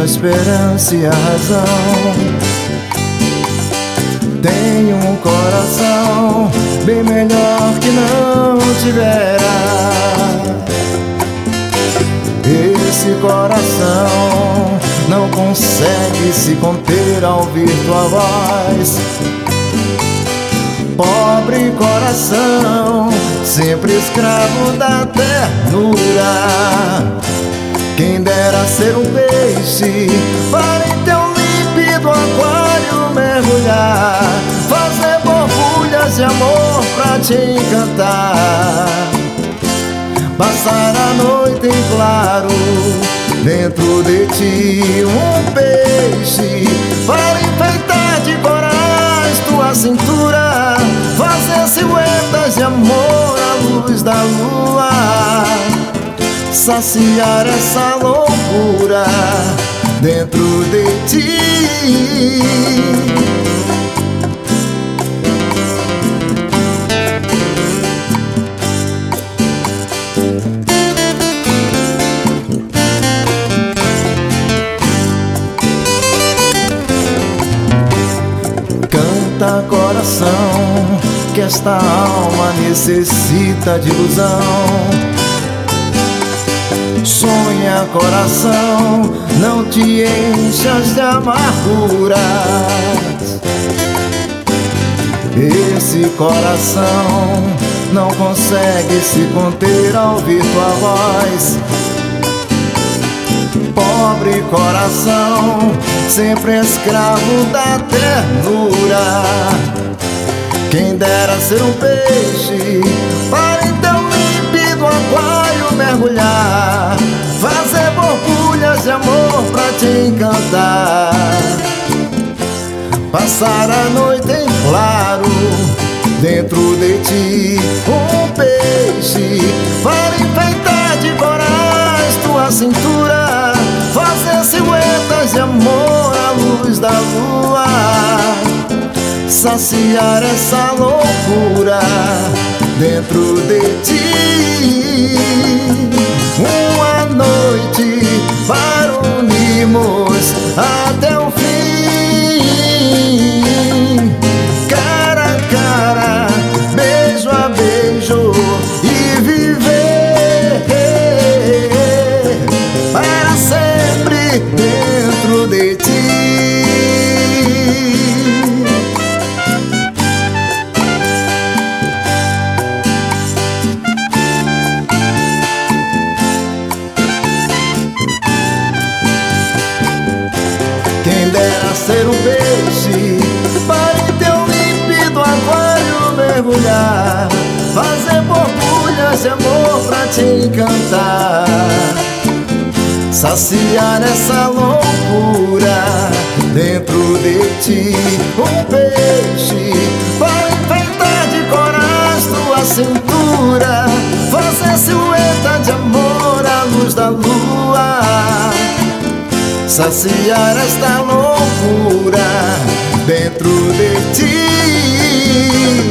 a esperança e a razão. Tenho um coração bem melhor que não tivera. Esse coração não consegue se conter ao ouvir tua voz. Pobre coração, sempre escravo da ternura. Quem dera ser um peixe para em teu límpido aquário mergulhar, fazer borbulhas de amor pra te encantar. Passar a noite em claro dentro de ti, um peixe para enfeitar de corais tua cintura, fazer silhuetas de amor à luz da lua, saciar essa loucura dentro de ti. Canta, coração, que esta alma necessita de ilusão. Sonha, coração, não te enchas de amarguras. Esse coração não consegue se conter ao ouvir tua voz. Pobre coração, sempre escravo da ternura. Quem dera ser um peixe para em teu límpido aquário mergulhar, fazer borbulhas de amor pra te encantar. Passar a noite em claro dentro de ti, um peixe para enfeitar de corais tua cintura, fazer silhuetas de amor à luz da lua, saciar essa loucura dentro de ti. Uma noite para unirmos até o fim, cara a cara, beijo a beijo, e viver para sempre dentro de ti. Quem dera ser um peixe para em teu límpido aquário mergulhar, fazer borbulhas de amor pra te encantar, saciar essa loucura dentro de ti, um peixe para enfeitar de corais tua cintura, fazer silhueta de amor à luz da lua, saciar esta loucura dentro de ti.